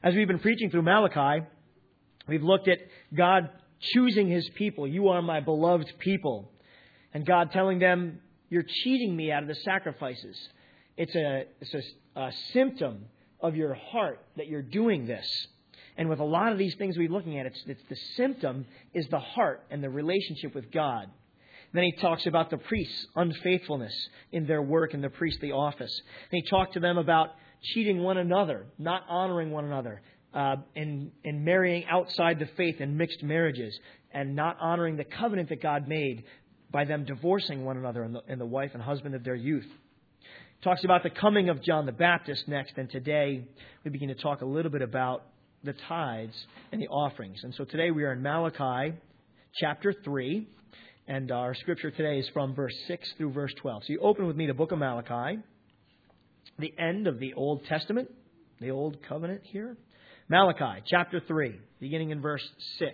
As we've been preaching through Malachi, we've looked at God choosing His people. You are my beloved people. And God telling them, you're cheating me out of the sacrifices. It's a symptom of your heart that you're doing this. And with a lot of these things we're looking at, it's the symptom is the heart and the relationship with God. Then he talks about the priests' unfaithfulness in their work in the priestly office. And he talked to them about cheating one another, not honoring one another, and marrying outside the faith in mixed marriages, and not honoring the covenant that God made by them divorcing one another and the wife and husband of their youth. He talks about the coming of John the Baptist next, and today we begin to talk a little bit about the tithes and the offerings. And so today we are in Malachi chapter 3, and our scripture today is from verse 6 through verse 12. So you open with me the book of Malachi, the end of the Old Testament, the Old Covenant here. Malachi chapter 3, beginning in verse 6.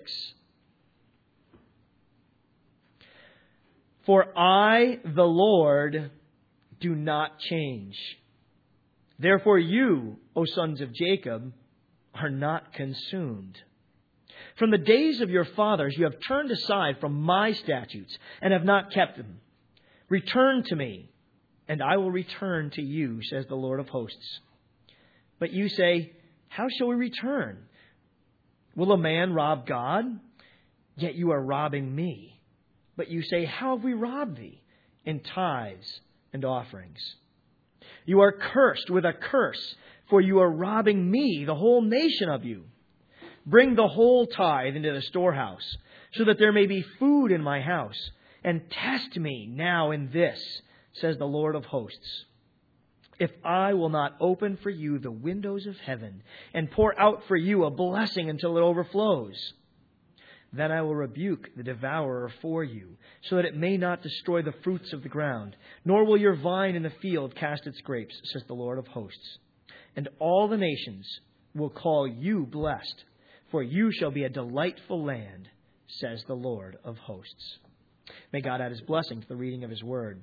For I, the Lord, do not change. Therefore you, O sons of Jacob, are not consumed. From the days of your fathers you have turned aside from my statutes and have not kept them. Return to me, and I will return to you, says the Lord of hosts. But you say, how shall we return? Will a man rob God? Yet you are robbing me. But you say, how have we robbed thee? In tithes and offerings. You are cursed with a curse, for you are robbing me, the whole nation of you. Bring the whole tithe into the storehouse, so that there may be food in my house. And test me now in this, says the Lord of hosts. If I will not open for you the windows of heaven, and pour out for you a blessing until it overflows, then I will rebuke the devourer for you, so that it may not destroy the fruits of the ground, nor will your vine in the field cast its grapes, says the Lord of hosts. And all the nations will call you blessed, for you shall be a delightful land, says the Lord of hosts. May God add His blessing to the reading of His word.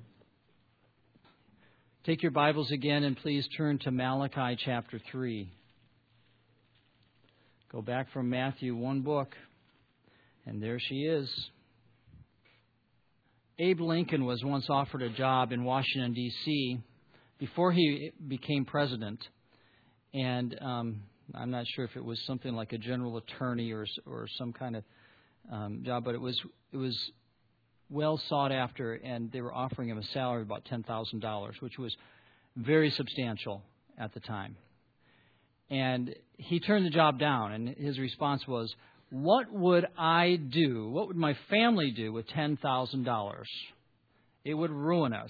Take your Bibles again and please turn to Malachi chapter 3. Go back from Matthew one book, and there she is. Abe Lincoln was once offered a job in Washington, D.C. before he became president. And I'm not sure if it was something like a general attorney or some kind of job, but it was well sought after, and they were offering him a salary of about $10,000, which was very substantial at the time. And he turned the job down, and his response was, what would I do, what would my family do with $10,000? It would ruin us.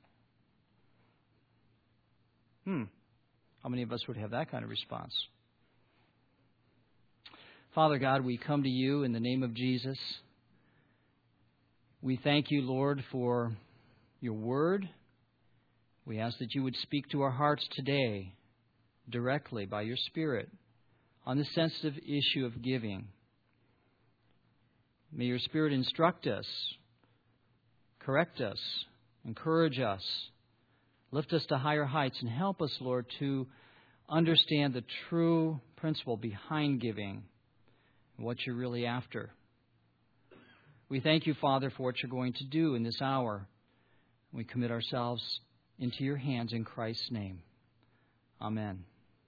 How many of us would have that kind of response? Father God, we come to you in the name of Jesus. We thank you, Lord, for your word. We ask that you would speak to our hearts today directly by your Spirit on the sensitive issue of giving. May your Spirit instruct us, correct us, encourage us, lift us to higher heights, and help us, Lord, to understand the true principle behind giving and what you're really after. We thank you, Father, for what you're going to do in this hour. We commit ourselves into your hands in Christ's name. Amen.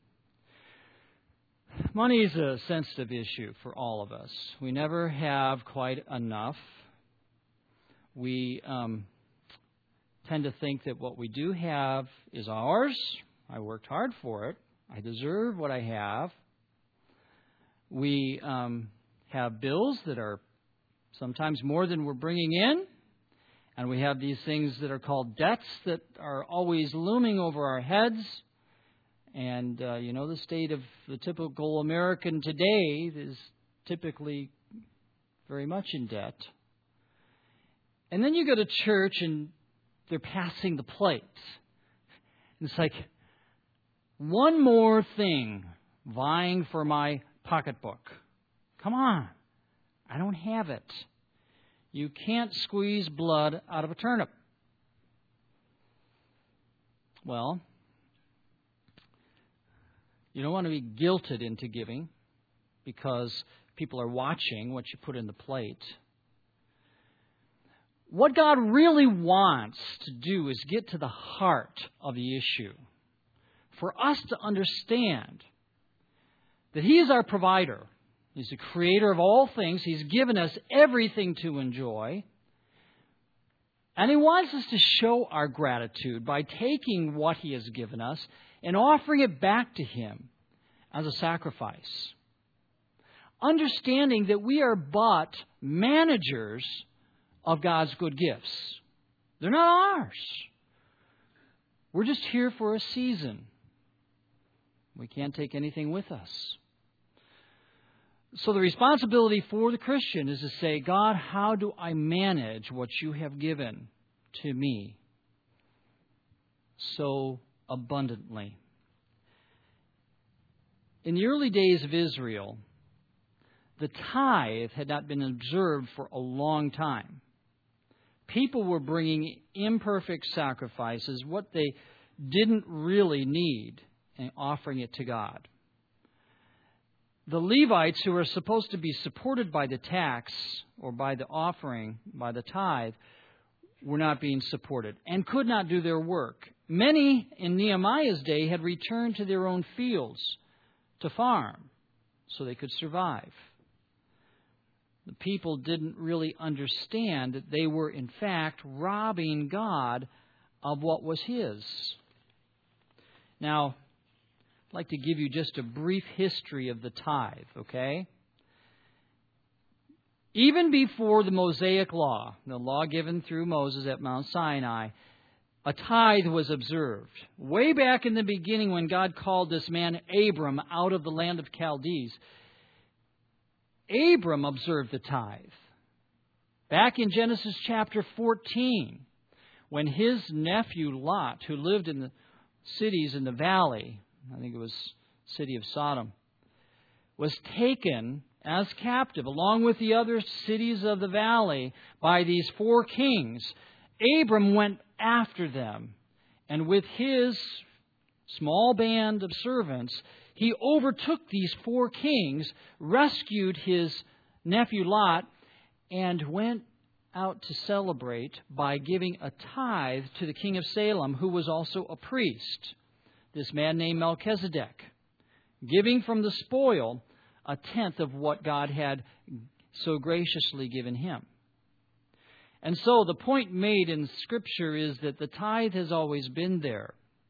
Money is a sensitive issue for all of us. We never have quite enough. We tend to think that what we do have is ours. I worked hard for it. I deserve what I have. We have bills that are sometimes more than we're bringing in. And we have these things that are called debts that are always looming over our heads. And, the state of the typical American today is typically very much in debt. And then you go to church and they're passing the plate. And it's like, one more thing vying for my pocketbook. Come on. I don't have it. You can't squeeze blood out of a turnip. Well, You don't want to be guilted into giving because people are watching what you put in the plate. What God really wants to do is get to the heart of the issue. For us to understand that He is our provider. He's the creator of all things. He's given us everything to enjoy. And He wants us to show our gratitude by taking what He has given us and offering it back to Him as a sacrifice. Understanding that we are but managers of God's good gifts. They're not ours. We're just here for a season. We can't take anything with us. So the responsibility for the Christian is to say, God, how do I manage what you have given to me so abundantly? In the early days of Israel, the tithe had not been observed for a long time. People were bringing imperfect sacrifices, what they didn't really need, and offering it to God. The Levites, who are supposed to be supported by the tax or by the offering, by the tithe, were not being supported and could not do their work. Many in Nehemiah's day had returned to their own fields to farm so they could survive. The people didn't really understand that they were, in fact, robbing God of what was His. Now, I'd like to give you just a brief history of the tithe, okay? Even before the Mosaic Law, the law given through Moses at Mount Sinai, a tithe was observed. Way back in the beginning when God called this man Abram out of the land of Chaldees, Abram observed the tithe. Back in Genesis chapter 14, when his nephew Lot, who lived in the cities in the valley, I think it was the city of Sodom, was taken as captive along with the other cities of the valley by these 4 kings. Abram went after them, and with his small band of servants, he overtook these 4 kings, rescued his nephew Lot, and went out to celebrate by giving a tithe to the king of Salem, who was also a priest, this man named Melchizedek, giving from the spoil 1/10 of what God had so graciously given him. And so the point made in Scripture is that the tithe has always been there.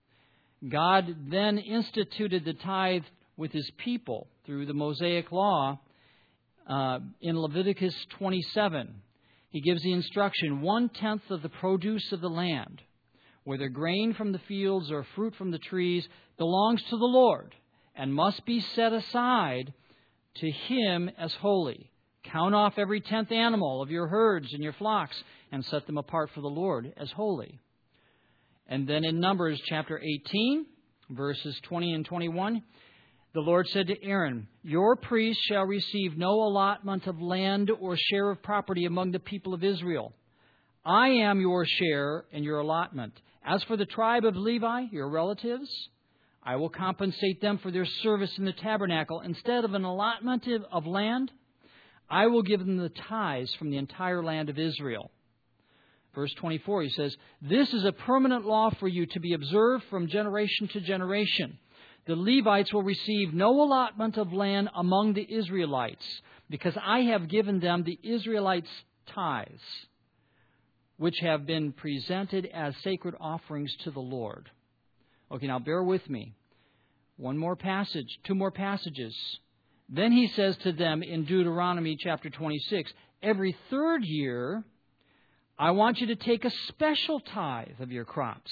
God then instituted the tithe with His people through the Mosaic Law in Leviticus 27. He gives the instruction, 1/10 of the produce of the land, whether grain from the fields or fruit from the trees, belongs to the Lord and must be set aside to Him as holy. Count off every 10th animal of your herds and your flocks and set them apart for the Lord as holy. And then in Numbers chapter 18, verses 20 and 21, the Lord said to Aaron, your priest shall receive no allotment of land or share of property among the people of Israel. I am your share and your allotment. As for the tribe of Levi, your relatives, I will compensate them for their service in the tabernacle. Instead of an allotment of land, I will give them the tithes from the entire land of Israel. Verse 24, he says, this is a permanent law for you to be observed from generation to generation. The Levites will receive no allotment of land among the Israelites, because I have given them the Israelites' tithes, which have been presented as sacred offerings to the Lord. Okay, now bear with me. One more passage, 2 more passages. Then he says to them in Deuteronomy chapter 26, every 3rd year, I want you to take a special tithe of your crops.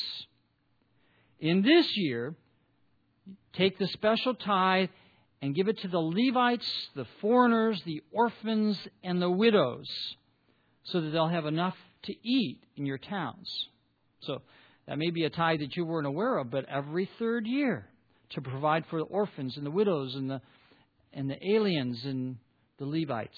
In this year, take the special tithe and give it to the Levites, the foreigners, the orphans, and the widows, so that they'll have enough to eat in your towns. So that may be a tithe that you weren't aware of, but every 3rd year to provide for the orphans and the widows and the aliens and the Levites.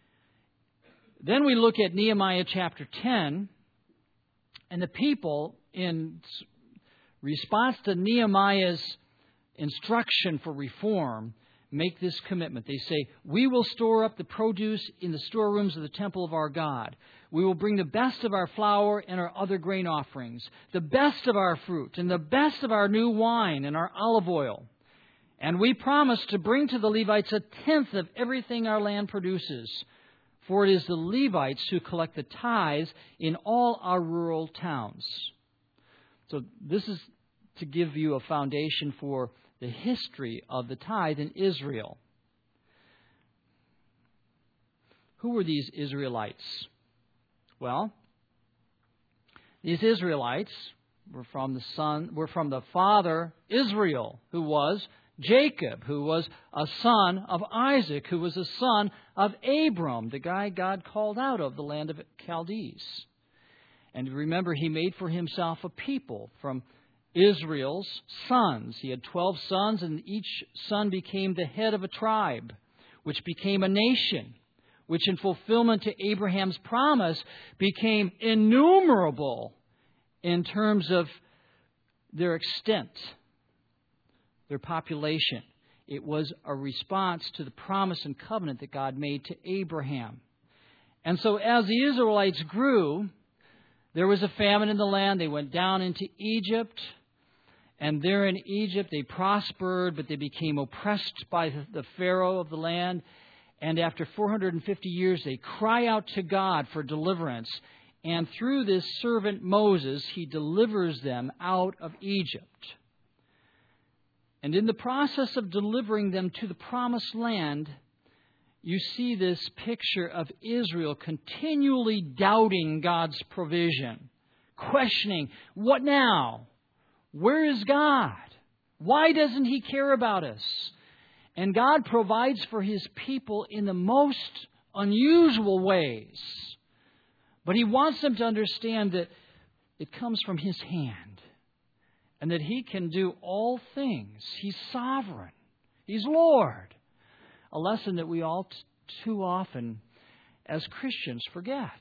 Then we look at Nehemiah chapter 10, and the people, in response to Nehemiah's instruction for reform, make this commitment. They say, we will store up the produce in the storerooms of the temple of our God. We will bring the best of our flour and our other grain offerings, the best of our fruit and the best of our new wine and our olive oil. And we promise to bring to the Levites 1/10 of everything our land produces. For it is the Levites who collect the tithes in all our rural towns. So this is to give you a foundation for the history of the tithe in Israel. Who were these Israelites? Well, these Israelites were from the father Israel, who was Jacob, who was a son of Isaac, who was a son of Abram, the guy God called out of the land of Chaldees. And remember, he made for himself a people from Israel's sons. He had 12 sons, and each son became the head of a tribe, which became a nation, which in fulfillment to Abraham's promise became innumerable in terms of their extent, their population. It was a response to the promise and covenant that God made to Abraham. And so as the Israelites grew, there was a famine in the land. They went down into Egypt. And there in Egypt they prospered, but they became oppressed by the Pharaoh of the land. And after 450 years, they cry out to God for deliverance. And through this servant Moses, he delivers them out of Egypt. And in the process of delivering them to the promised land, you see this picture of Israel continually doubting God's provision, questioning, what now? Where is God? Why doesn't He care about us? And God provides for His people in the most unusual ways. But He wants them to understand that it comes from His hand and that He can do all things. He's sovereign. He's Lord. A lesson that we all too often, as Christians, forget.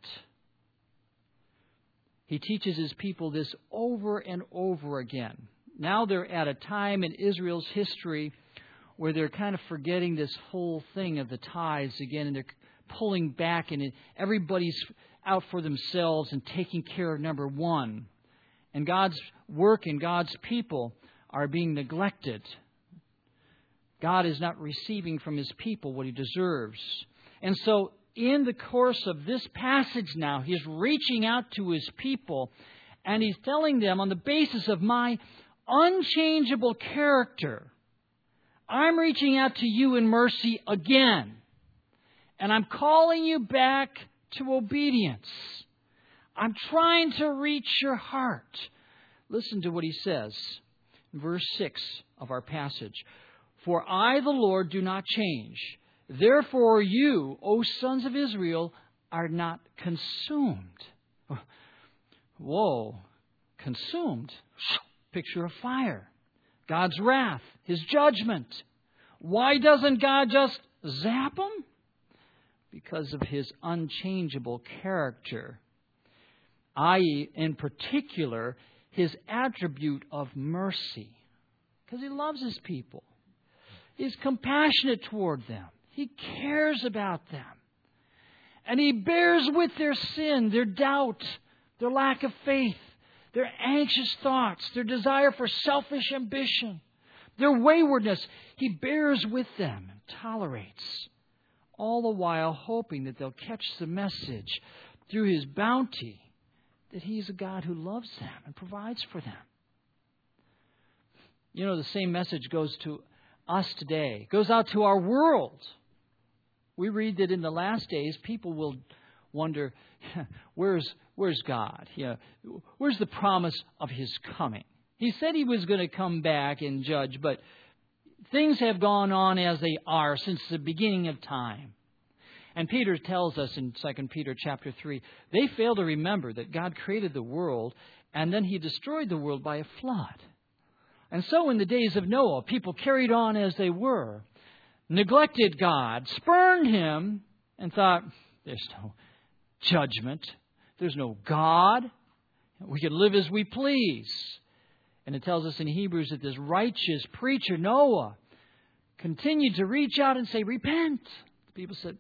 He teaches His people this over and over again. Now they're at a time in Israel's history where they're kind of forgetting this whole thing of the tithes again, and they're pulling back, and everybody's out for themselves and taking care of number one. And God's work and God's people are being neglected. God is not receiving from His people what He deserves. And so in the course of this passage now, He's reaching out to His people, and He's telling them, on the basis of my unchangeable character, I'm reaching out to you in mercy again. And I'm calling you back to obedience. I'm trying to reach your heart. Listen to what He says in verse 6 of our passage. For I, the Lord, do not change. Therefore you, O sons of Israel, are not consumed. Whoa, consumed. Picture of fire. God's wrath, His judgment. Why doesn't God just zap them? Because of His unchangeable character. I.e., in particular, His attribute of mercy. Because He loves His people. He's compassionate toward them. He cares about them. And He bears with their sin, their doubt, their lack of faith, their anxious thoughts, their desire for selfish ambition, their waywardness. He bears with them and tolerates, all the while hoping that they'll catch the message through His bounty that He's a God who loves them and provides for them. You know, the same message goes to us today, goes out to our world. We read that in the last days, people will wonder, where's God? Where's the promise of His coming? He said He was going to come back and judge, but things have gone on as they are since the beginning of time. And Peter tells us in 2 Peter chapter 3, they fail to remember that God created the world and then He destroyed the world by a flood. And so in the days of Noah, people carried on as they were, neglected God, spurned Him, and thought, there's no judgment. There's no God. We can live as we please. And it tells us in Hebrews that this righteous preacher, Noah, continued to reach out and say, repent. The people said,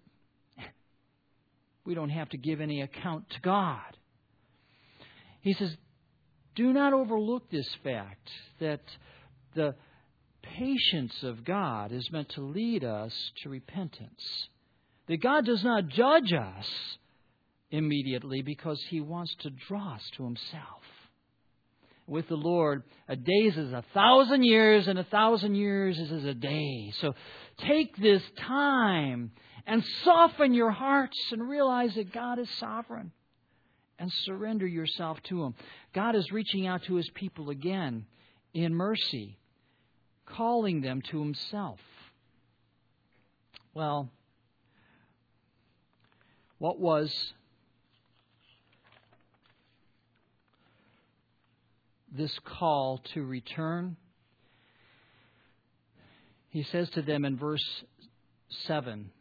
we don't have to give any account to God. He says, do not overlook this fact that the patience of God is meant to lead us to repentance. That God does not judge us immediately because He wants to draw us to Himself. With the Lord, a day is as 1,000 years, and 1,000 years is as a day. So take this time and soften your hearts and realize that God is sovereign. And surrender yourself to Him. God is reaching out to His people again in mercy, calling them to Himself. Well, what was this call to return? He says to them in verse 7,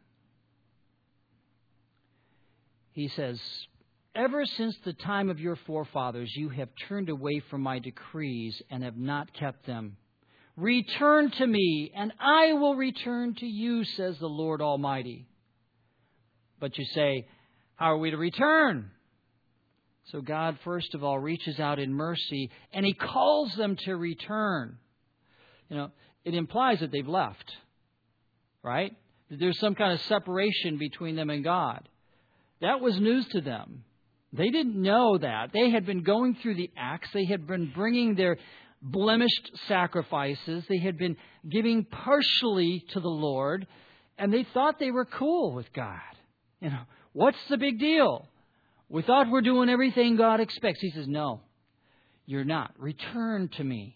He says, ever since the time of your forefathers, you have turned away from my decrees and have not kept them. Return to me, and I will return to you, says the Lord Almighty. But you say, how are we to return? So God, first of all, reaches out in mercy, and He calls them to return. You know, it implies that they've left, right? That there's some kind of separation between them and God. That was news to them. They didn't know that. They had been going through the acts. They had been bringing their blemished sacrifices. They had been giving partially to the Lord. And they thought they were cool with God. You know, what's the big deal? We thought we're doing everything God expects. He says, no, you're not. Return to me.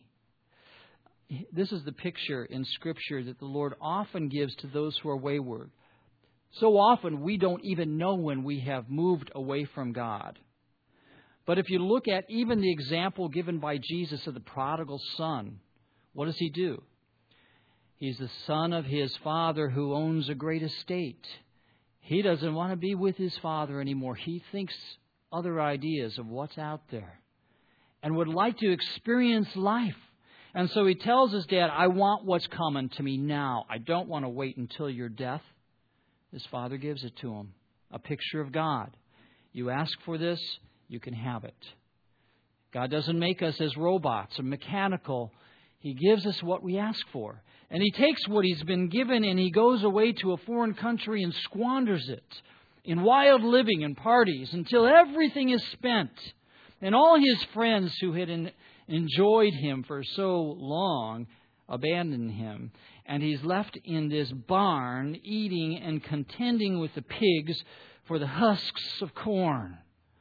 This is the picture in Scripture that the Lord often gives to those who are wayward. So often we don't even know when we have moved away from God. But if you look at even the example given by Jesus of the prodigal son, what does he do? He's the son of his father who owns a great estate. He doesn't want to be with his father anymore. He thinks other ideas of what's out there and would like to experience life. And so he tells his dad, I want what's coming to me now. I don't want to wait until your death. His father gives it to him, a picture of God. You ask for this, you can have it. God doesn't make us as robots or mechanical. He gives us what we ask for. And He takes what He's been given and He goes away to a foreign country and squanders it in wild living and parties until everything is spent. And all His friends who had enjoyed Him for so long abandon Him. And He's left in this barn eating and contending with the pigs for the husks of corn.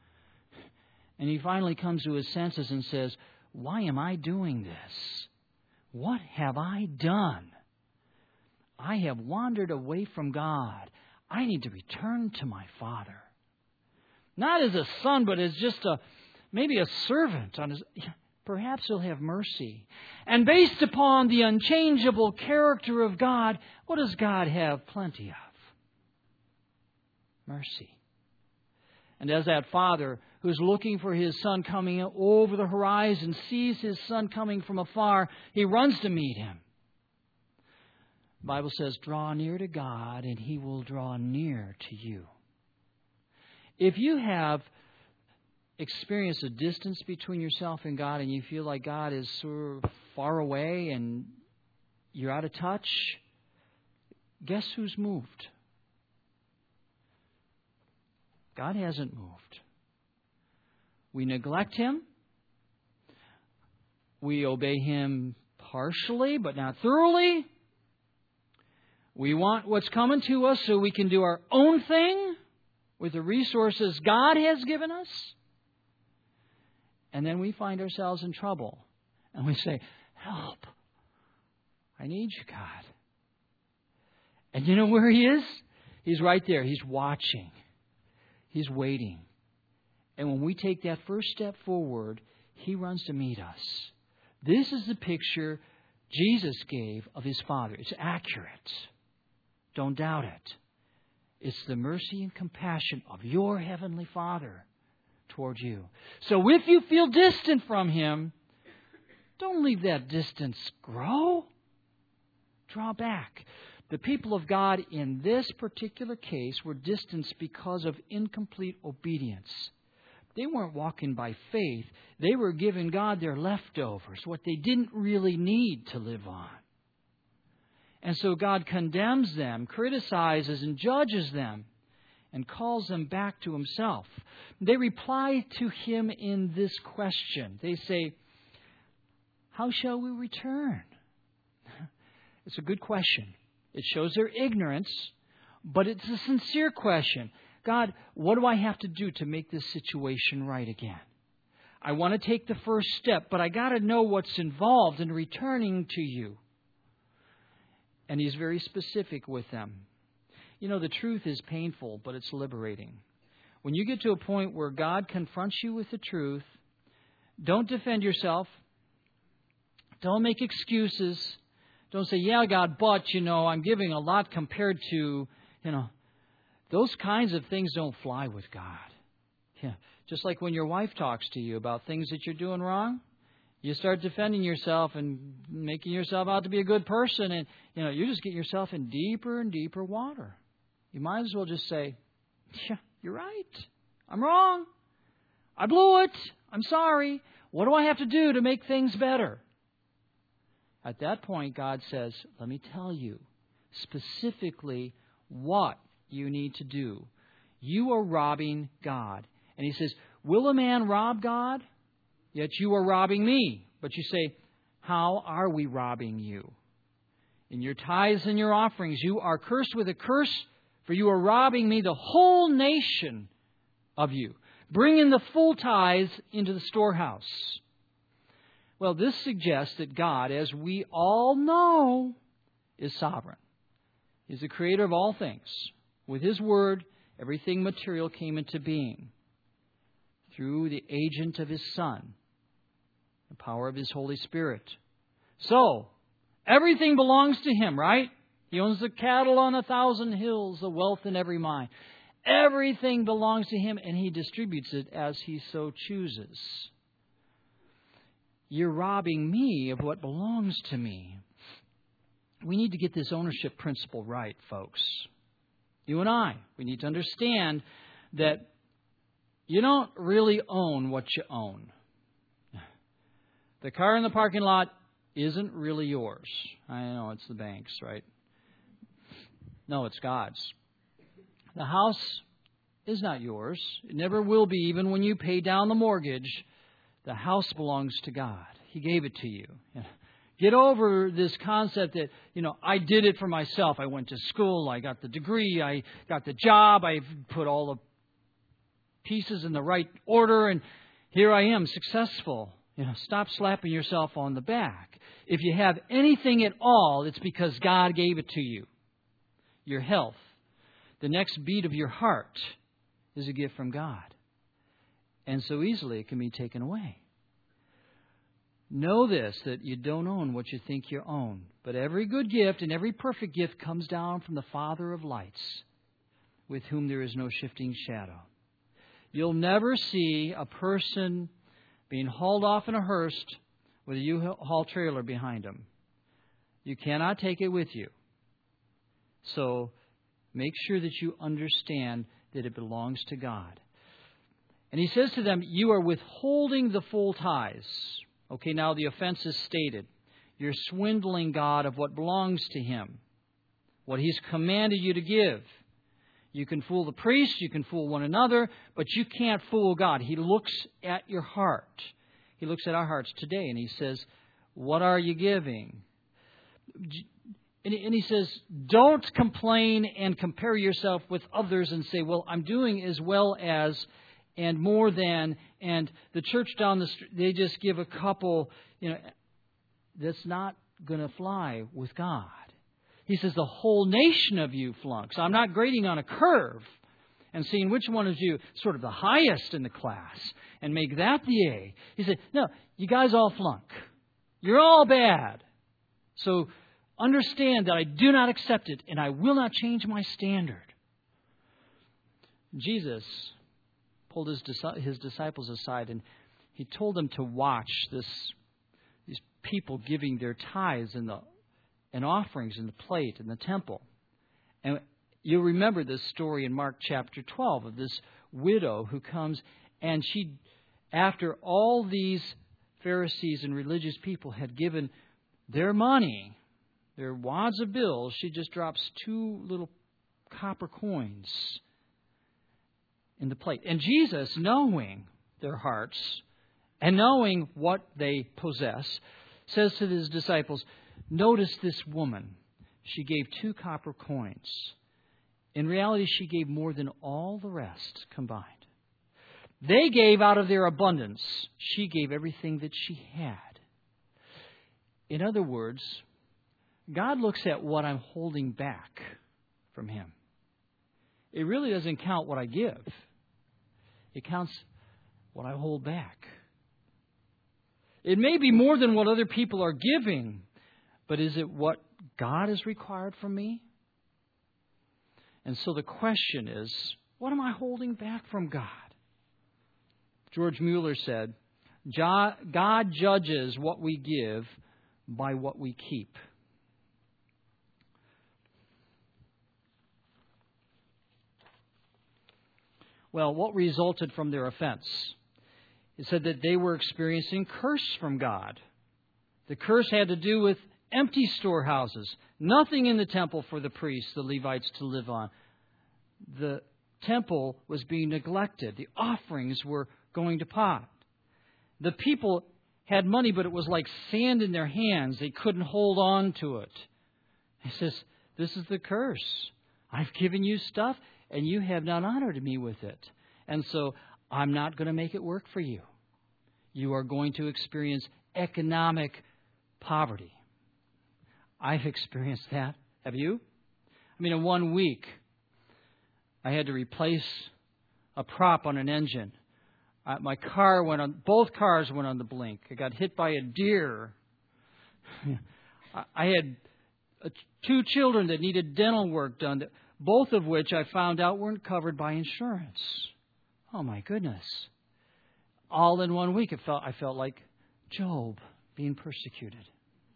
And he finally comes to his senses and says, why am I doing this? What have I done? I have wandered away from God. I need to return to my Father. Not as a son, but as just maybe a servant. Perhaps He'll have mercy. And based upon the unchangeable character of God, what does God have plenty of? Mercy. And as that father who's looking for his son coming over the horizon sees his son coming from afar, he runs to meet him. The Bible says, draw near to God and He will draw near to you. If you have experienced a distance between yourself and God and you feel like God is sort of far away and you're out of touch, guess who's moved? God hasn't moved. We neglect Him. We obey Him partially, but not thoroughly. We want what's coming to us so we can do our own thing with the resources God has given us. And then we find ourselves in trouble. And we say, help. I need you, God. And you know where He is? He's right there. He's watching. He's waiting. And when we take that first step forward, He runs to meet us. This is the picture Jesus gave of His Father. It's accurate. Don't doubt it. It's the mercy and compassion of your Heavenly Father toward you. So if you feel distant from Him, Don't leave that distance grow. Draw back. The people of God in this particular case were distanced because of incomplete obedience. They weren't walking by faith. They were giving God their leftovers, what they didn't really need to live on. And so God condemns them, criticizes and judges them, and calls them back to Himself. They reply to Him in this question. They say, how shall we return? It's a good question. It shows their ignorance, but it's a sincere question. God, what do I have to do to make this situation right again? I want to take the first step, but I got to know what's involved in returning to you. And He's very specific with them. You know, the truth is painful, but it's liberating. When you get to a point where God confronts you with the truth, don't defend yourself. Don't make excuses. Don't say, yeah, God, but, I'm giving a lot compared to, those kinds of things don't fly with God. Yeah. Just like when your wife talks to you about things that you're doing wrong, you start defending yourself and making yourself out to be a good person, and, you just get yourself in deeper and deeper water. You might as well just say, yeah, you're right. I'm wrong. I blew it. I'm sorry. What do I have to do to make things better? At that point, God says, let me tell you specifically what you need to do. You are robbing God. And He says, will a man rob God? Yet you are robbing me. But you say, how are we robbing you? In your tithes and your offerings, you are cursed with a curse, for you are robbing me, the whole nation of you. Bring in the full tithes into the storehouse. Well, this suggests that God, as we all know, is sovereign. He's the creator of all things. With His word, everything material came into being through the agent of His Son, the power of His Holy Spirit. So, everything belongs to Him, right? He owns the cattle on 1,000 hills, the wealth in every mine. Everything belongs to Him, and He distributes it as He so chooses. You're robbing me of what belongs to me. We need to get this ownership principle right, folks. You and I, we need to understand that you don't really own what you own. The car in the parking lot isn't really yours. I know it's the bank's, right? No, it's God's. The house is not yours. It never will be, even when you pay down the mortgage. The house belongs to God. He gave it to you. Get over this concept that, I did it for myself. I went to school. I got the degree. I got the job. I put all the pieces in the right order. And here I am, successful. Stop slapping yourself on the back. If you have anything at all, it's because God gave it to you. Your health, the next beat of your heart is a gift from God. And so easily it can be taken away. Know this, that you don't own what you think you own. But every good gift and every perfect gift comes down from the Father of lights, with whom there is no shifting shadow. You'll never see a person being hauled off in a hearse with a U-Haul trailer behind them. You cannot take it with you. So make sure that you understand that it belongs to God. And He says to them, you are withholding the full tithes. Okay, now the offense is stated. You're swindling God of what belongs to Him, what He's commanded you to give. You can fool the priest, you can fool one another, but you can't fool God. He looks at your heart. He looks at our hearts today and He says, what are you giving? And He says, don't complain and compare yourself with others and say, well, I'm doing as well as and more than, and the church down the street, they just give a couple, that's not going to fly with God. He says the whole nation of you flunks. I'm not grading on a curve and seeing which one is you sort of the highest in the class and make that the A. He said, no, you guys all flunk. You're all bad. So understand that I do not accept it and I will not change my standard. Jesus pulled his disciples aside and He told them to watch this these people giving their tithes and offerings in the plate in the temple. And you remember this story in Mark chapter 12 of this widow who comes, and she, after all these Pharisees and religious people had given their money, their wads of bills, she just drops 2 little copper coins in the plate. And Jesus, knowing their hearts and knowing what they possess, says to his disciples, notice this woman. She gave 2 copper coins. In reality, she gave more than all the rest combined. They gave out of their abundance. She gave everything that she had. In other words, God looks at what I'm holding back from Him. It really doesn't count what I give. It counts what I hold back. It may be more than what other people are giving, but is it what God has required from me? And so the question is, what am I holding back from God? George Mueller said, God judges what we give by what we keep. Well, what resulted from their offense? It said that they were experiencing curse from God. The curse had to do with empty storehouses, nothing in the temple for the priests, the Levites, to live on. The temple was being neglected. The offerings were going to pot. The people had money, but it was like sand in their hands. They couldn't hold on to it. He says, this is the curse. I've given you stuff, and you have not honored me with it. And so I'm not going to make it work for you. You are going to experience economic poverty. I've experienced that. Have you? I mean, in 1 week, I had to replace a prop on an engine. My car both cars went on the blink. I got hit by a deer. I had 2 children that needed dental work done, both of which I found out weren't covered by insurance. Oh, my goodness. All in 1 week, I felt like Job being persecuted.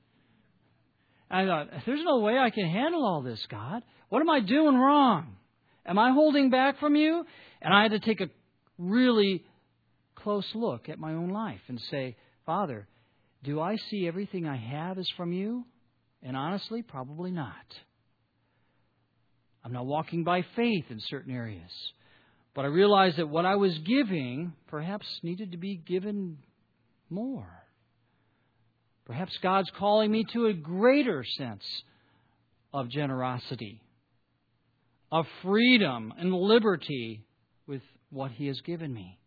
I thought, there's no way I can handle all this, God. What am I doing wrong? Am I holding back from you? And I had to take a really close look at my own life and say, Father, do I see everything I have is from you? And honestly, probably not. I'm not walking by faith in certain areas. But I realized that what I was giving perhaps needed to be given more. Perhaps God's calling me to a greater sense of generosity, of freedom and liberty with what He has given me.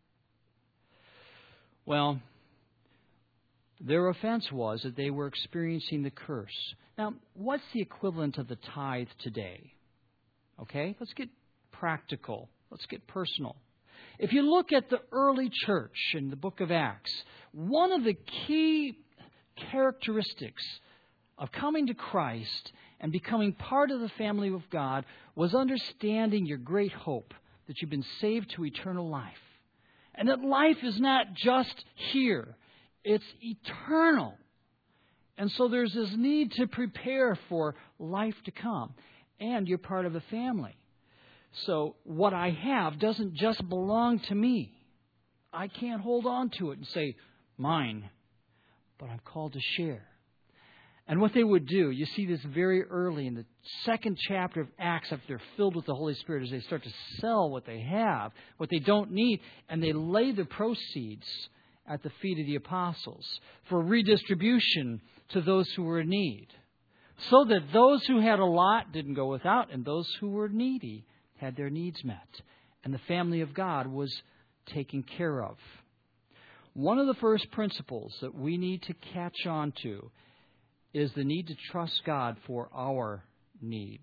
Well, their offense was that they were experiencing the curse. Now, what's the equivalent of the tithe today? Okay, let's get practical. Let's get personal. If you look at the early church in the book of Acts, one of the key characteristics of coming to Christ and becoming part of the family of God was understanding your great hope that you've been saved to eternal life. And that life is not just here, it's eternal. And so there's this need to prepare for life to come. And you're part of a family. So what I have doesn't just belong to me. I can't hold on to it and say, mine. But I'm called to share. And what they would do, you see this very early in the 2nd chapter of Acts, after they're filled with the Holy Spirit, as they start to sell what they have, what they don't need, and they lay the proceeds at the feet of the apostles for redistribution to those who were in need. So that those who had a lot didn't go without, and those who were needy had their needs met. And the family of God was taken care of. One of the first principles that we need to catch on to is the need to trust God for our needs.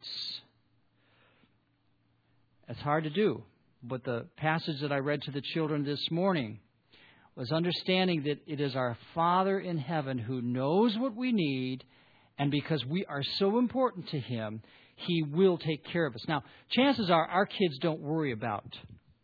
It's hard to do, but the passage that I read to the children this morning was understanding that it is our Father in heaven who knows what we need, and because we are so important to Him, He will take care of us. Now, chances are our kids don't worry about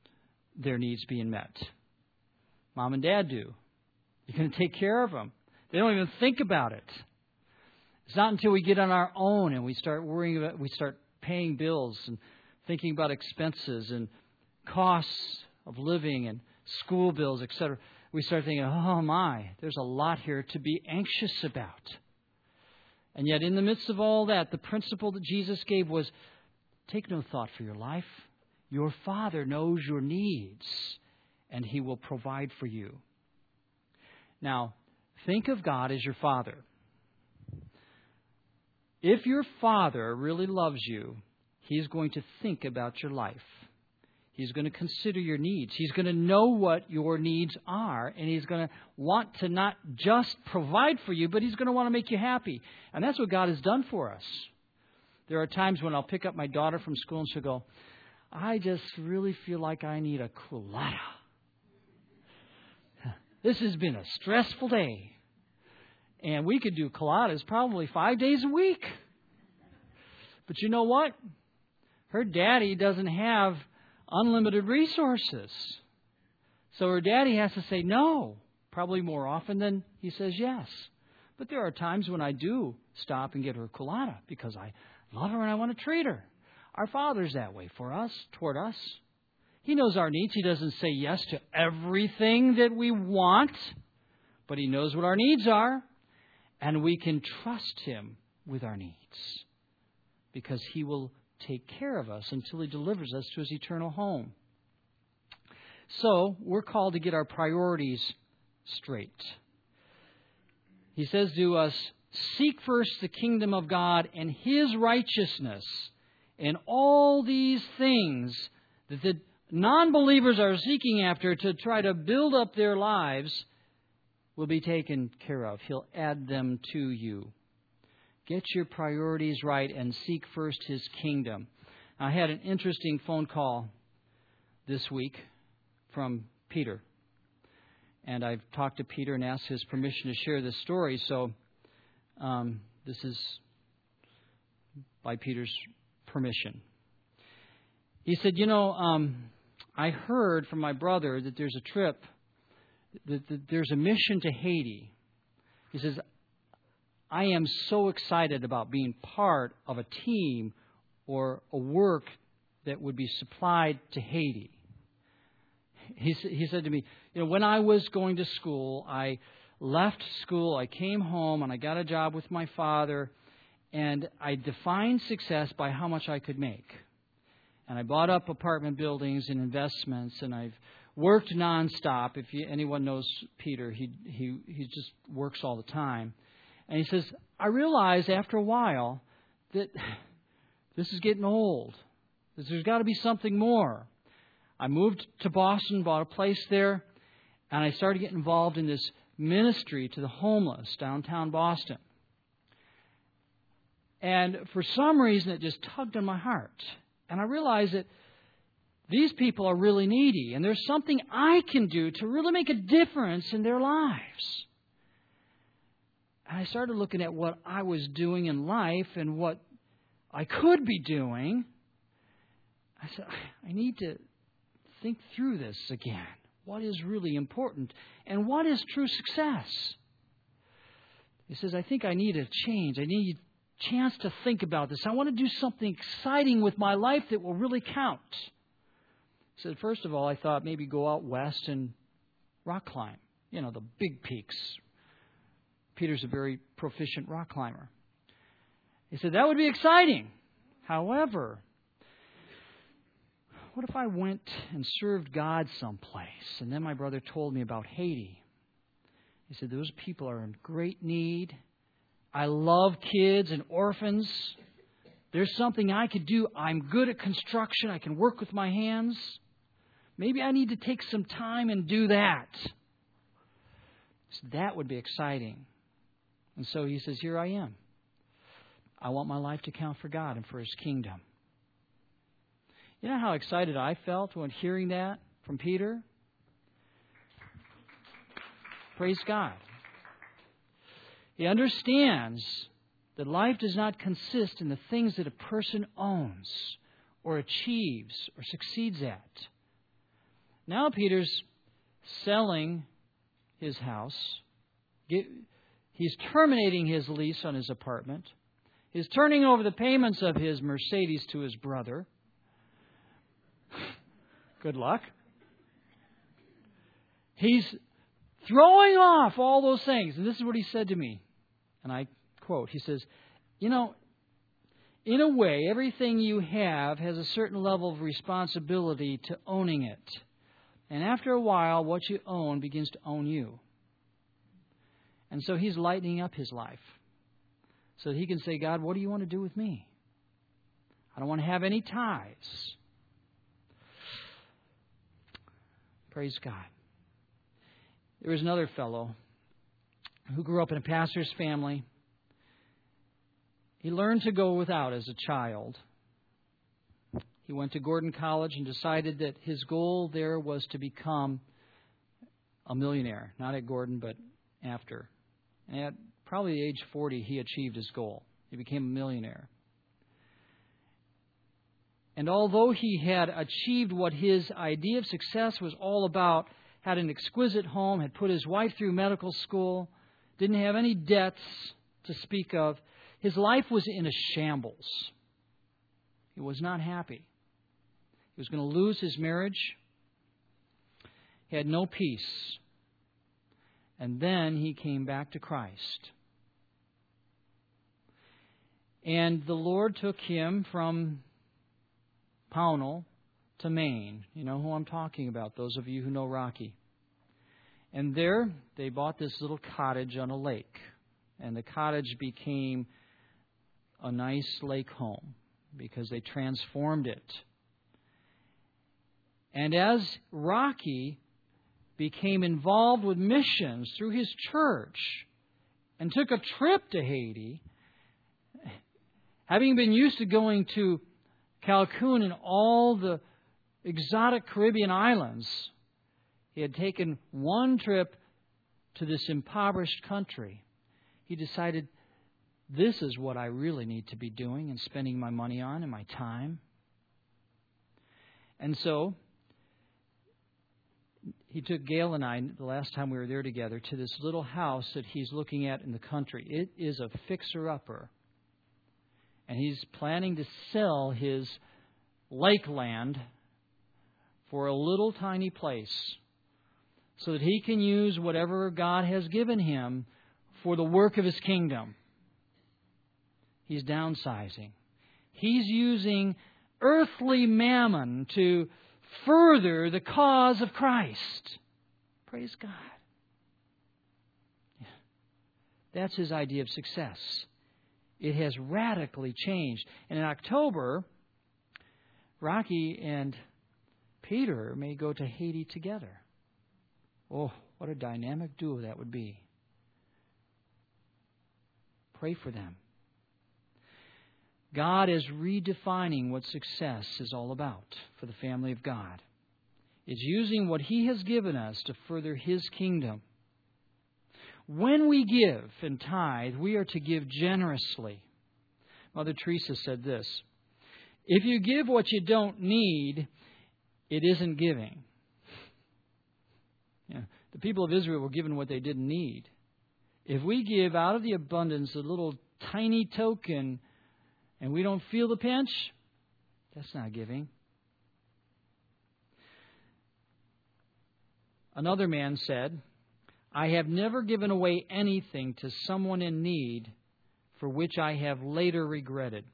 their needs being met. Mom and Dad do. You're going to take care of them. They don't even think about it. It's not until we get on our own and we start worrying about, we start paying bills and thinking about expenses and costs of living and school bills, etc. We start thinking, oh my, there's a lot here to be anxious about. And yet in the midst of all that, the principle that Jesus gave was, take no thought for your life. Your Father knows your needs, and He will provide for you. Now, think of God as your Father. If your Father really loves you, He's going to think about your life. He's going to consider your needs. He's going to know what your needs are, and He's going to want to not just provide for you, but He's going to want to make you happy. And that's what God has done for us. There are times when I'll pick up my daughter from school and she'll go, I just really feel like I need a colada. This has been a stressful day. And we could do coladas probably 5 days a week. But you know what? Her daddy doesn't have unlimited resources. So her daddy has to say no, probably more often than he says yes. But there are times when I do stop and get her a colada because I love her and I want to treat her. Our Father's that way for us, toward us. He knows our needs. He doesn't say yes to everything that we want, but He knows what our needs are, and we can trust Him with our needs because He will take care of us until He delivers us to His eternal home. So, we're called to get our priorities straight. He says to us, seek first the kingdom of God and His righteousness, and all these things that the non-believers are seeking after to try to build up their lives will be taken care of. He'll add them to you. Get your priorities right and seek first His kingdom. I had an interesting phone call this week from Peter. And I've talked to Peter and asked his permission to share this story. So this is by Peter's permission. He said, I heard from my brother that there's a trip, that there's a mission to Haiti. He says, I am so excited about being part of a team or a work that would be supplied to Haiti. He said to me, when I was going to school, I left school, I came home, and I got a job with my father, and I defined success by how much I could make. And I bought up apartment buildings and investments, and I've worked nonstop. If anyone knows Peter, he just works all the time. And he says, I realized after a while that this is getting old. That there's got to be something more. I moved to Boston, bought a place there, and I started getting involved in this ministry to the homeless downtown Boston. And for some reason, it just tugged on my heart. And I realized that these people are really needy, and there's something I can do to really make a difference in their lives. And I started looking at what I was doing in life and what I could be doing. I said, I need to think through this again. What is really important? And what is true success? He says, I think I need a change. I need a chance to think about this. I want to do something exciting with my life that will really count. He said, first of all, I thought maybe go out west and rock climb. The big peaks. Peter's a very proficient rock climber. He said, that would be exciting. However, what if I went and served God someplace? And then my brother told me about Haiti. He said, those people are in great need. I love kids and orphans. There's something I could do. I'm good at construction. I can work with my hands. Maybe I need to take some time and do that. So that would be exciting. And so he says, here I am. I want my life to count for God and for His kingdom. You know how excited I felt when hearing that from Peter? Praise God. He understands that life does not consist in the things that a person owns or achieves or succeeds at. Now Peter's selling his house, He's terminating his lease on his apartment. He's turning over the payments of his Mercedes to his brother. Good luck. He's throwing off all those things. And this is what he said to me. And I quote, he says, you know, in a way, everything you have has a certain level of responsibility to owning it. And after a while, what you own begins to own you. And so he's lightening up his life so that he can say, God, what do you want to do with me? I don't want to have any ties. Praise God. There was another fellow who grew up in a pastor's family. He learned to go without as a child. He went to Gordon College and decided that his goal there was to become a millionaire. Not at Gordon, but after. And at probably age 40, he achieved his goal. He became a millionaire. And although he had achieved what his idea of success was all about, had an exquisite home, had put his wife through medical school, didn't have any debts to speak of, his life was in a shambles. He was not happy. He was going to lose his marriage. He had no peace. And then he came back to Christ. And the Lord took him from Pownell to Maine. You know who I'm talking about, those of you who know Rocky. And there they bought this little cottage on a lake. And the cottage became a nice lake home because they transformed it. And as Rocky became involved with missions through his church and took a trip to Haiti, having been used to going to Cancun and all the exotic Caribbean islands, he had taken one trip to this impoverished country. He decided, this is what I really need to be doing and spending my money on and my time. And so he took Gail and I, the last time we were there together, to this little house that he's looking at in the country. It is a fixer-upper. And he's planning to sell his lake land for a little tiny place so that he can use whatever God has given him for the work of His kingdom. He's downsizing. He's using earthly mammon to further the cause of Christ. Praise God. That's his idea of success. It has radically changed. And in October, Rocky and Peter may go to Haiti together. Oh, what a dynamic duo that would be. Pray for them. God is redefining what success is all about for the family of God. It's using what He has given us to further His kingdom. When we give and tithe, we are to give generously. Mother Teresa said this: if you give what you don't need, it isn't giving. The people of Israel were given what they didn't need. If we give out of the abundance a little tiny token and we don't feel the pinch, that's not giving. Another man said, I have never given away anything to someone in need for which I have later regretted.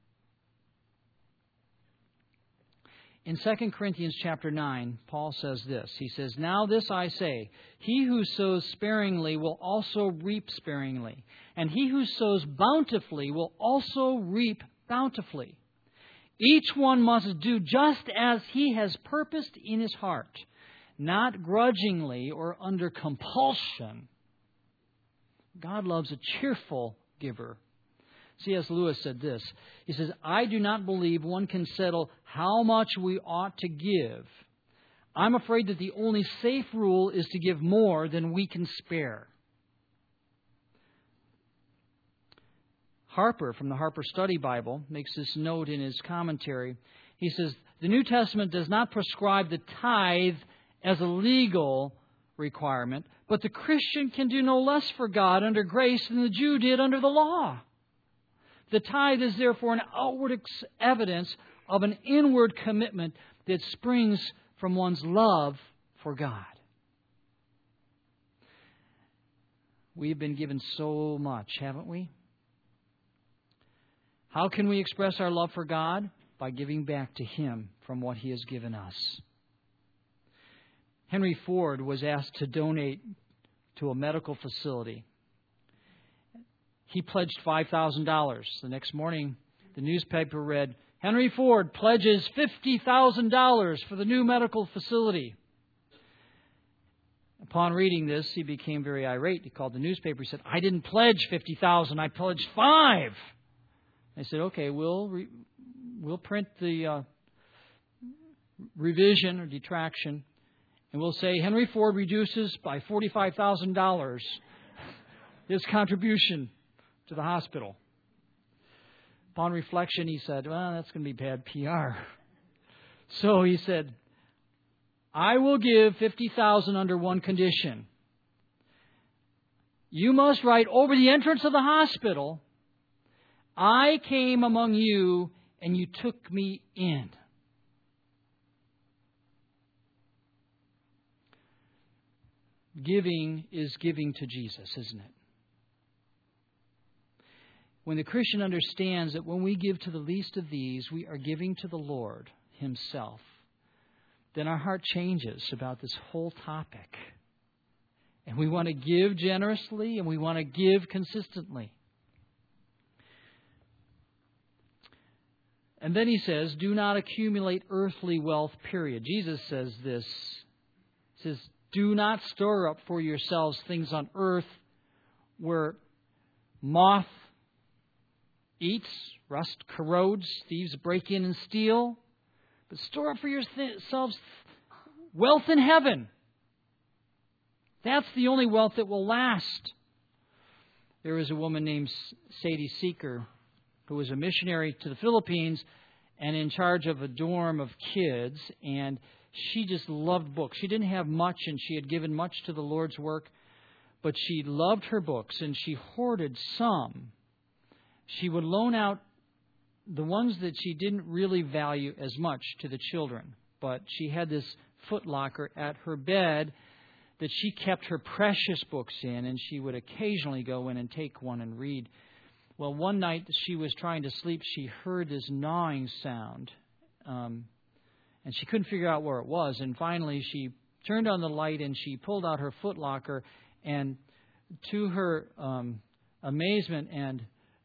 In 2 Corinthians chapter 9, Paul says this. He says, now this I say, he who sows sparingly will also reap sparingly, and he who sows bountifully will also reap bountifully. Each one must do just as he has purposed in his heart, not grudgingly or under compulsion. God loves a cheerful giver. C.S. Lewis said this. He says, I do not believe one can settle how much we ought to give. I'm afraid that the only safe rule is to give more than we can spare. Harper, from the Harper Study Bible, makes this note in his commentary. He says, the New Testament does not prescribe the tithe as a legal requirement, But the Christian can do no less for God under grace than the Jew did under the law. The tithe is therefore an outward evidence of an inward commitment that springs from one's love for God. We've been given so much, haven't we? How can we express our love for God? By giving back to Him from what He has given us. Henry Ford was asked to donate to a medical facility. He pledged $5,000. The next morning, the newspaper read, Henry Ford pledges $50,000 for the new medical facility. Upon reading this, he became very irate. He called the newspaper. He said, I didn't pledge $50,000. I pledged $5,000. They said, okay, we'll print the revision or detraction, and we'll say Henry Ford reduces by $45,000 his contribution to the hospital. Upon reflection, he said, well, that's going to be bad PR. So he said, I will give $50,000 under one condition. You must write over the entrance of the hospital, I came among you and you took me in. Giving is giving to Jesus, isn't it? When the Christian understands that when we give to the least of these, we are giving to the Lord Himself, then our heart changes about this whole topic. And we want to give generously and we want to give consistently. And then he says, do not accumulate earthly wealth, period. Jesus says this. He says, do not store up for yourselves things on earth where moth eats, rust corrodes, thieves break in and steal. But store up for yourselves wealth in heaven. That's the only wealth that will last. There was a woman named Sadie Seeker who was a missionary to the Philippines and in charge of a dorm of kids. And she just loved books. She didn't have much and she had given much to the Lord's work. But she loved her books and she hoarded some. She would loan out the ones that she didn't really value as much to the children. But she had this footlocker at her bed that she kept her precious books in, and she would occasionally go in and take one and read. Well, one night she was trying to sleep, she heard this gnawing sound, and she couldn't figure out where it was. And finally she turned on the light and she pulled out her footlocker, and to her amazement and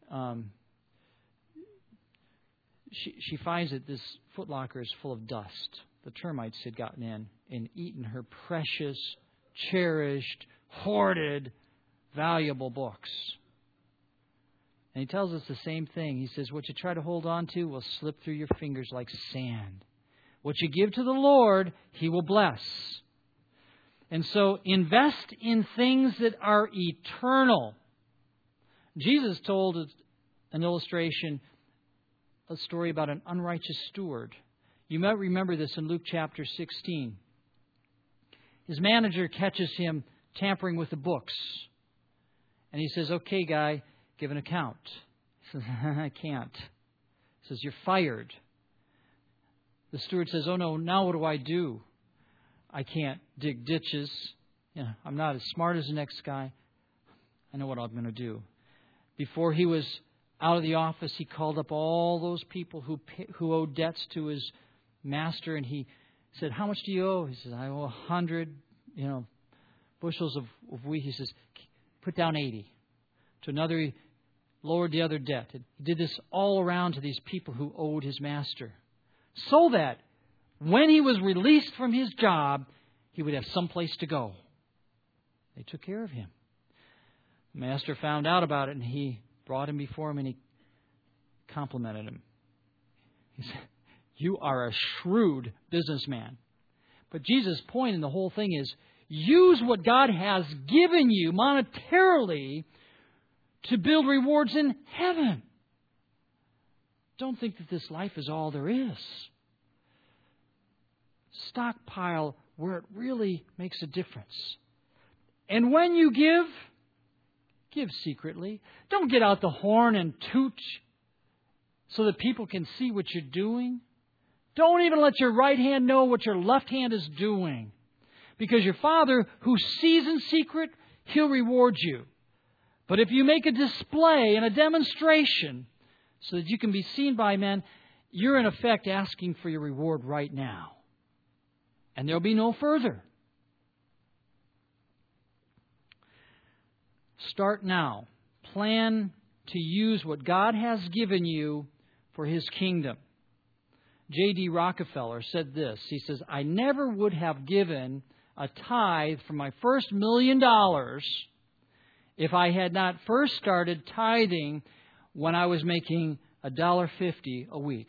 she finds that this footlocker is full of dust. The termites had gotten in and eaten her precious, cherished, hoarded, valuable books. And he tells us the same thing. He says, what you try to hold on to will slip through your fingers like sand. What you give to the Lord, He will bless. And so invest in things that are eternal. Jesus told an illustration, a story about an unrighteous steward. You might remember this in Luke chapter 16. His manager catches him tampering with the books. And he says, okay, guy, give an account. He says, I can't. He says, you're fired. The steward says, oh no, now what do I do? I can't dig ditches. I'm not as smart as the next guy. I know what I'm going to do. Before he was out of the office, he called up all those people who owed debts to his master, and he said, how much do you owe? He says, I owe 100, bushels of wheat. He says, put down 80. To another, he lowered the other debt. He did this all around to these people who owed his master, so that when he was released from his job, he would have someplace to go. They took care of him. The master found out about it, and he brought him before him, and he complimented him. He said, you are a shrewd businessman. But Jesus' point in the whole thing is, use what God has given you monetarily to build rewards in heaven. Don't think that this life is all there is. Stockpile where it really makes a difference. And when you give secretly. Don't get out the horn and toot so that people can see what you're doing. Don't even let your right hand know what your left hand is doing. Because your Father, who sees in secret, He'll reward you. But if you make a display and a demonstration so that you can be seen by men, you're in effect asking for your reward right now. And there'll be no further. Start now. Plan to use what God has given you for His kingdom. J.D. Rockefeller said this. He says, I never would have given a tithe from my first $1 million if I had not first started tithing when I was making $1.50 a week.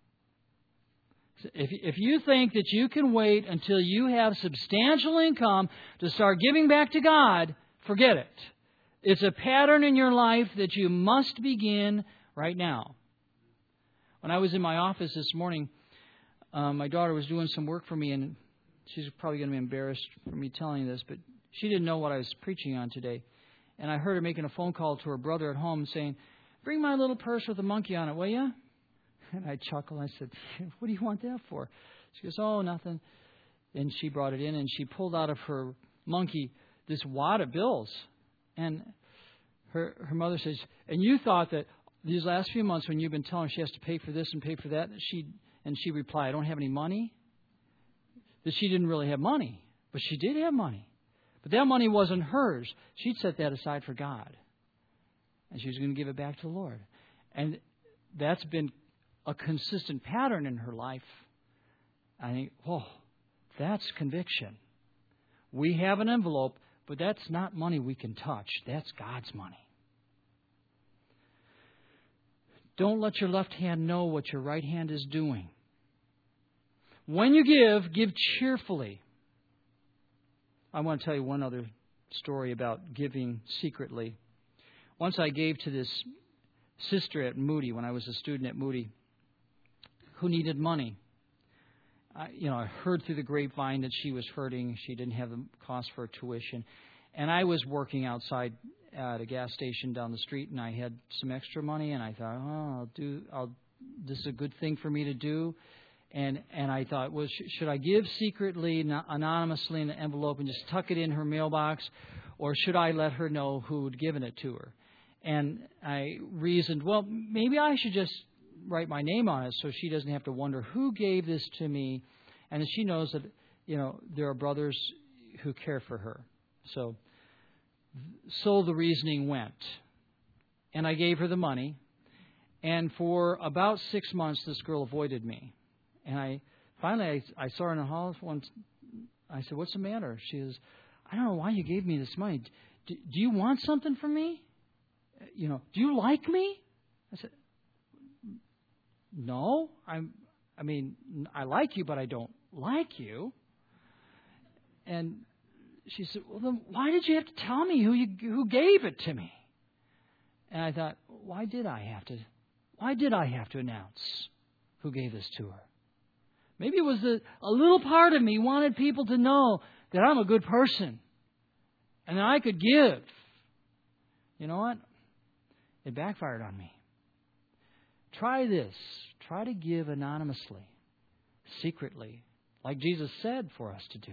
If you think that you can wait until you have substantial income to start giving back to God, forget it. It's a pattern in your life that you must begin right now. When I was in my office this morning, my daughter was doing some work for me, and she's probably going to be embarrassed for me telling you this, but she didn't know what I was preaching on today. And I heard her making a phone call to her brother at home saying, bring my little purse with a monkey on it, will you? And I chuckled. I said, what do you want that for? She goes, oh, nothing. And she brought it in, and she pulled out of her monkey this wad of bills. And her mother says, and you thought that these last few months when you've been telling her she has to pay for this and pay for that, she replied, I don't have any money? That she didn't really have money. But she did have money. But that money wasn't hers. She'd set that aside for God. And she was going to give it back to the Lord. And that's been a consistent pattern in her life. I think, that's conviction. We have an envelope, but that's not money we can touch. That's God's money. Don't let your left hand know what your right hand is doing. When you give cheerfully. I want to tell you one other story about giving secretly. Once I gave to this sister at Moody, when I was a student at Moody, who needed money. I heard through the grapevine that she was hurting. She didn't have the cost for her tuition. And I was working outside at a gas station down the street, and I had some extra money, and I thought, this is a good thing for me to do. And I thought, well, should I give secretly, anonymously in an envelope and just tuck it in her mailbox, or should I let her know who had given it to her? And I reasoned, well, maybe I should just write my name on it so she doesn't have to wonder who gave this to me, and she knows that, there are brothers who care for her. So the reasoning went. And I gave her the money, and for about 6 months this girl avoided me. And I saw her in the hall once. I said, what's the matter? She says, I don't know why you gave me this money. Do you want something from me? Do you like me? I said, no. I like you, but I don't like you. And she said, well, then why did you have to tell me who gave it to me? And I thought, why did I have to announce who gave this to her? Maybe it was a little part of me wanted people to know that I'm a good person and that I could give. You know what? It backfired on me. Try this. Try to give anonymously, secretly, like Jesus said for us to do.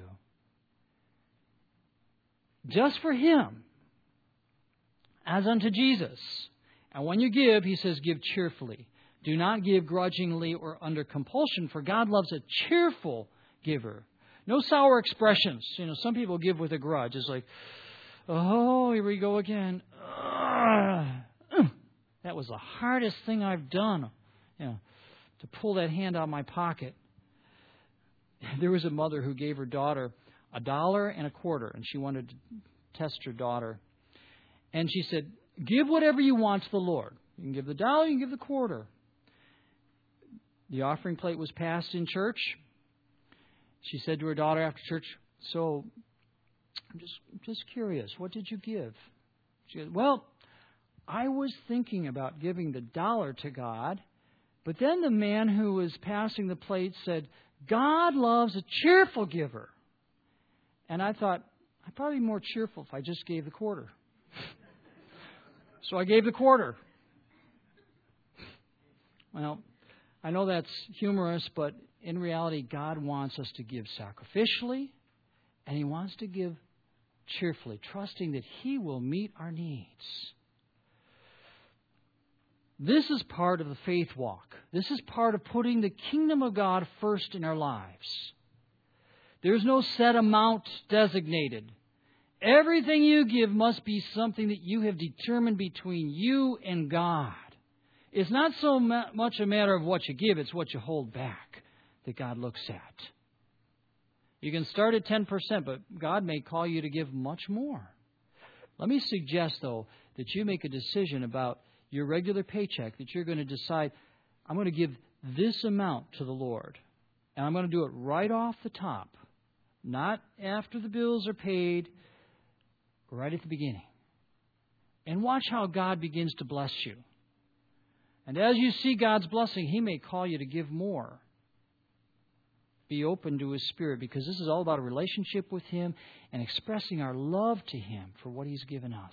Just for Him, as unto Jesus. And when you give, He says, give cheerfully. Do not give grudgingly or under compulsion, for God loves a cheerful giver. No sour expressions. Some people give with a grudge. It's like, oh, here we go again. That was the hardest thing I've done, to pull that hand out of my pocket. There was a mother who gave her daughter $1.25, and she wanted to test her daughter. And she said, give whatever you want to the Lord. You can give the $1, you can give the quarter. The offering plate was passed in church. She said to her daughter after church, so I'm just curious, what did you give? She said, well, I was thinking about giving the $1 to God, but then the man who was passing the plate said, God loves a cheerful giver. And I thought, I'd probably be more cheerful if I just gave the quarter. So I gave the quarter. Well, I know that's humorous, but in reality, God wants us to give sacrificially, and He wants to give cheerfully, trusting that He will meet our needs. This is part of the faith walk. This is part of putting the kingdom of God first in our lives. There's no set amount designated. Everything you give must be something that you have determined between you and God. It's not so much a matter of what you give, it's what you hold back that God looks at. You can start at 10%, but God may call you to give much more. Let me suggest, though, that you make a decision about your regular paycheck, that you're going to decide, I'm going to give this amount to the Lord. And I'm going to do it right off the top, not after the bills are paid, right at the beginning. And watch how God begins to bless you. And as you see God's blessing, He may call you to give more. Be open to His Spirit, because this is all about a relationship with Him and expressing our love to Him for what He's given us.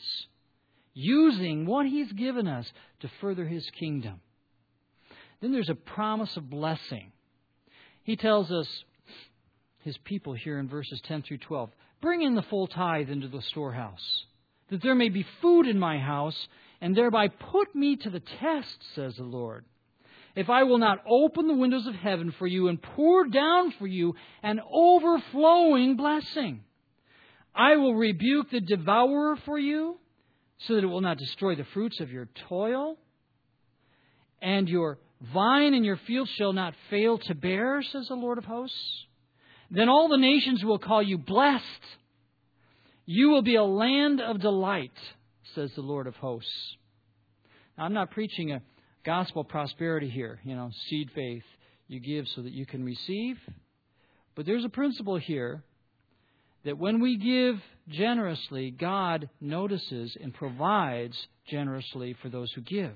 Using what He's given us to further His kingdom. Then there's a promise of blessing. He tells us, His people here in verses 10 through 12, bring in the full tithe into the storehouse, that there may be food in my house, and thereby put me to the test, says the Lord. If I will not open the windows of heaven for you and pour down for you an overflowing blessing, I will rebuke the devourer for you, so that it will not destroy the fruits of your toil, and your vine and your field shall not fail to bear, says the Lord of hosts. Then all the nations will call you blessed. You will be a land of delight, says the Lord of hosts. Now, I'm not preaching a gospel prosperity here, seed faith. You give so that you can receive. But there's a principle here that when we give generously, God notices and provides generously for those who give.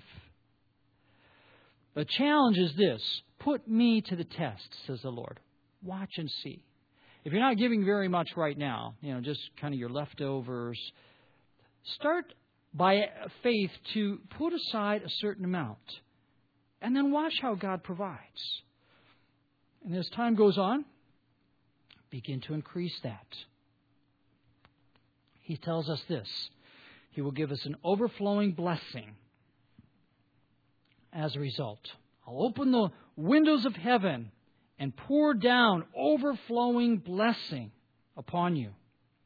The challenge is this: put me to the test, says the Lord. Watch and see. If you're not giving very much right now, just kind of your leftovers, start by faith to put aside a certain amount. And then watch how God provides. And as time goes on, begin to increase that. He tells us this: He will give us an overflowing blessing as a result. I'll open the windows of heaven and pour down overflowing blessing upon you.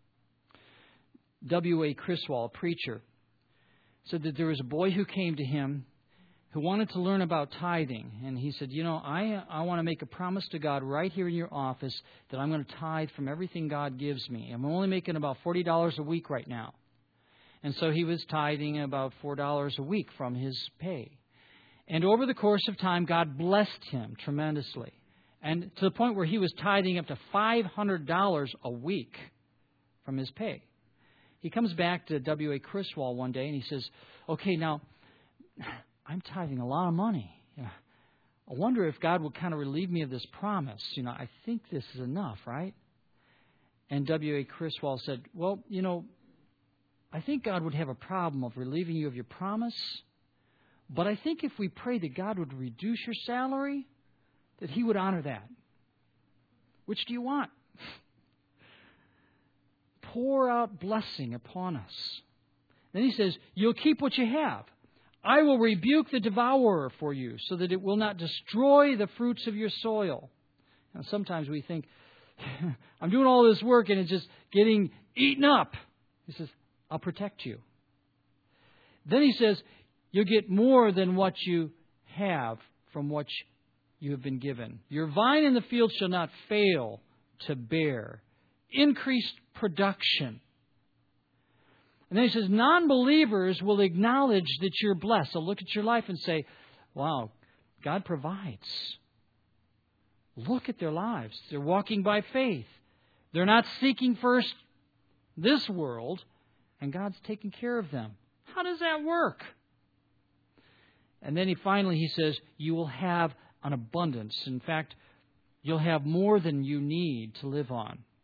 W.A. Criswell, a preacher, said that there was a boy who came to him who wanted to learn about tithing. And he said, I want to make a promise to God right here in your office that I'm going to tithe from everything God gives me. I'm only making about $40 a week right now. And so he was tithing about $4 a week from his pay. And over the course of time, God blessed him tremendously. And to the point where he was tithing up to $500 a week from his pay. He comes back to W.A. Criswell one day and he says, okay, now, I'm tithing a lot of money. I wonder if God will kind of relieve me of this promise. I think this is enough, right? And W.A. Criswell said, well, I think God would have a problem of relieving you of your promise. But I think if we pray that God would reduce your salary, that He would honor that. Which do you want? Pour out blessing upon us. Then he says, you'll keep what you have. I will rebuke the devourer for you, so that it will not destroy the fruits of your soil. Now, sometimes we think, I'm doing all this work and it's just getting eaten up. He says, I'll protect you. Then he says, you'll get more than what you have from what you have been given. Your vine in the field shall not fail to bear. Increased production. And then he says, non-believers will acknowledge that you're blessed. They'll look at your life and say, wow, God provides. Look at their lives. They're walking by faith. They're not seeking first this world, and God's taking care of them. How does that work? And then he says, you will have an abundance. In fact, you'll have more than you need to live on.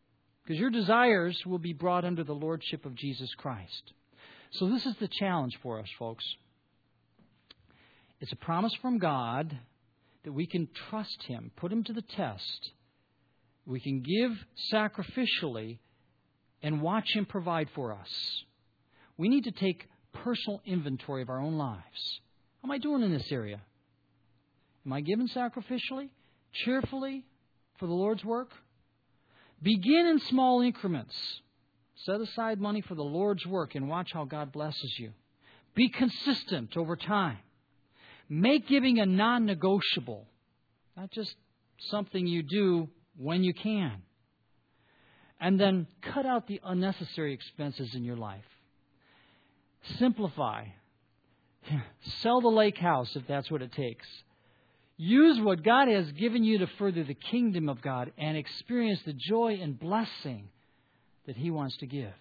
Because your desires will be brought under the lordship of Jesus Christ. So this is the challenge for us, folks. It's a promise from God that we can trust Him, put Him to the test. We can give sacrificially and watch Him provide for us. We need to take personal inventory of our own lives. How am I doing in this area? Am I giving sacrificially, cheerfully for the Lord's work? Begin in small increments. Set aside money for the Lord's work and watch how God blesses you. Be consistent over time. Make giving a non-negotiable, not just something you do when you can. And then cut out the unnecessary expenses in your life. Simplify. Sell the lake house if that's what it takes. Use what God has given you to further the kingdom of God and experience the joy and blessing that He wants to give.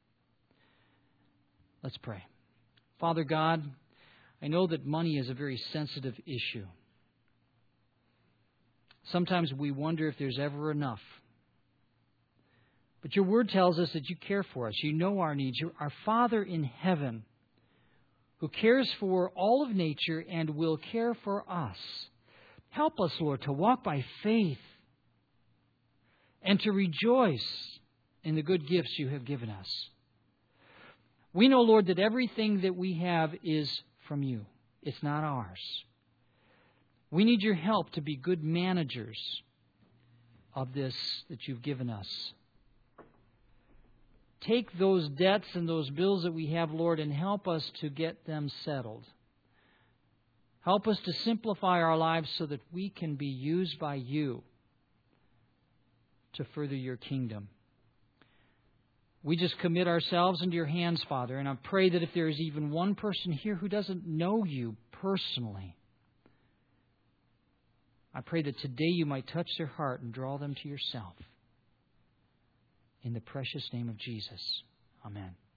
Let's pray. Father God, I know that money is a very sensitive issue. Sometimes we wonder if there's ever enough. But your word tells us that you care for us. You know our needs. You're our Father in heaven who cares for all of nature and will care for us. Help us, Lord, to walk by faith and to rejoice in the good gifts you have given us. We know, Lord, that everything that we have is from you. It's not ours. We need your help to be good managers of this that you've given us. Take those debts and those bills that we have, Lord, and help us to get them settled. Help us to simplify our lives so that we can be used by you to further your kingdom. We just commit ourselves into your hands, Father, and I pray that if there is even one person here who doesn't know you personally, I pray that today you might touch their heart and draw them to yourself. In the precious name of Jesus. Amen.